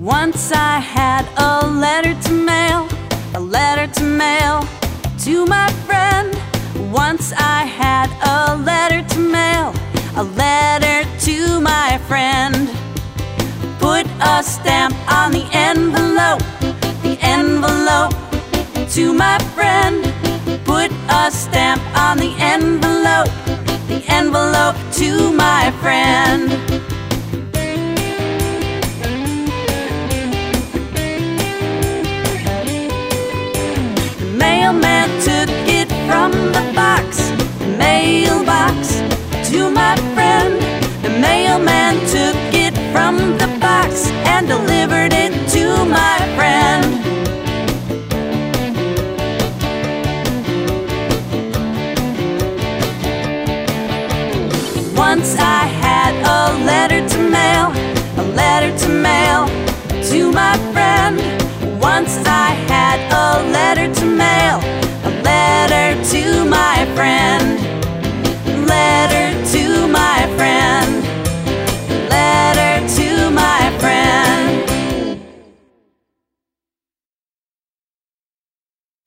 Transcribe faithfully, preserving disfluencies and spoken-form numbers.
Once I had a letter to mail, a letter to mail to my friend. Once I had a letter to mail, a letter to my friend. Put a stamp on the envelope, the envelope to my friend. Put a stamp on the envelope, the envelope to my friend. The mailman took it from the box, the mailbox to my friend. The mailman took it from the box and delivered it to my friend. Once I